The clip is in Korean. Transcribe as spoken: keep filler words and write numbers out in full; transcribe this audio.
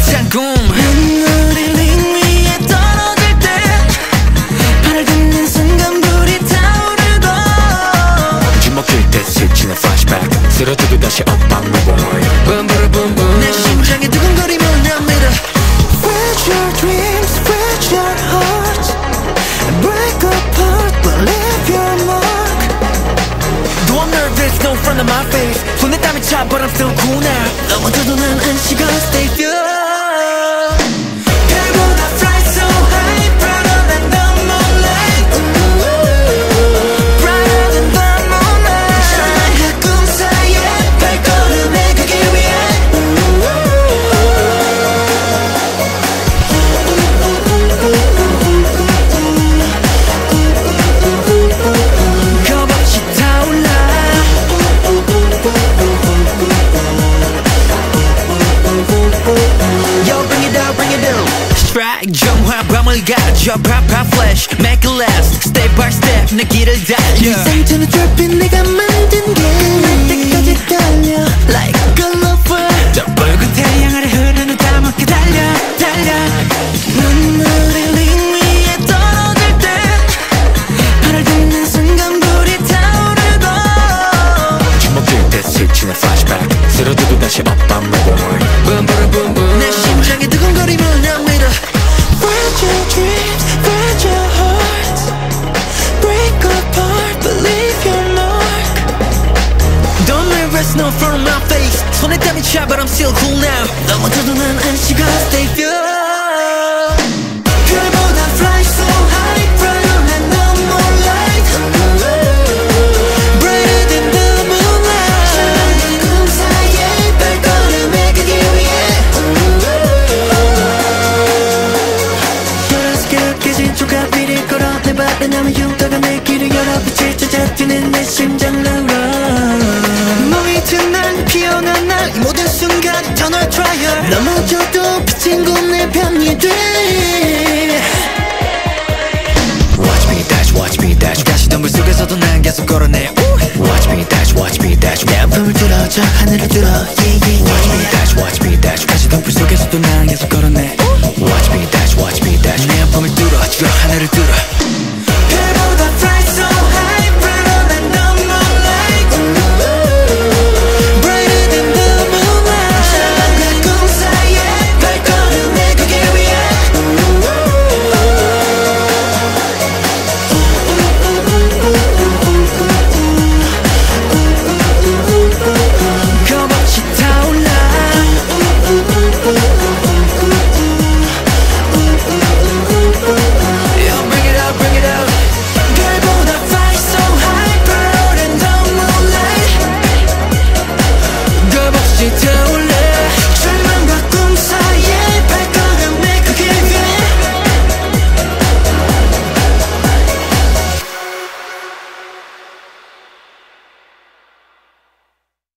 듯한 꿈. 눈물이 링 위에 떨어질 때 발을 딛는 순간 불이 타오르고 주먹질 때 스치는 flashback 쓰러져도 다시 up I'm reborn. Boom boom boom boom. 내 심장이 두근거리며 납니다. Fragile dreams, fragile hearts break apart but leave your mark. Though I'm nervous, no front of my face. 손에 땀이 차 but I'm still cool now. 넘어져도 난 안식어 stay pure. 별보다 fly so high, brighter than the moonlight. Brighter than the moonlight. 찬란한 꿈 사이에 발걸음에 가기 위해 겁없이 타올라. Yo, bring it down, bring it down. Strike 정화 밤을 가져 pop pop flash make it last step by step 내 길을 달려. 상처는 좁힌 내가 만든 게날 때까지 달려 like a lover. 저 붉은 태양 아래 흐르는 땀 함께 달려 달려. 눈물이 링 위에 떨어질 때 발을 딛는 순간 불이 타오르고 주먹질 때 스치는 flashback 쓰러져도 다시 up I'm reborn. Boom boom boom boom. 내 심장이 두근거리며 납니다. Fragile dreams, fragile hearts break apart but leave your mark. Don't let rest no front of my face. 손에 땀이 차 but I'm still cool now. 넘어져도 난 안식어 stay pure. 별보다 fly so high, brighter than the moonlight. Brighter than the moonlight. 찬란한 꿈 사이에 발걸음에 가기 위해 돌아서 깨끗해진 조각 미리 걸어 내 발에 남은 흉터가 내 길을 열어 빛을 찾아 뛰는 내 심장으로 멍이 든 날 피어난 날 이 모든 순간이 터널 트라이얼. 넘어져도 비친 곳 내 편이 돼. Watch me dash watch me dash 가시던 물 속에서도 난 계속 걸어내. Watch me dash watch me dash 내 아픔을 들어 저 하늘을 들어 yeah, yeah, yeah. Watch me dash watch me dash 가시던 불 속에서도 난 계속 걸어내. Watch me dash watch me dash 내 아픔을 뚫어 저 하늘을 뚫어.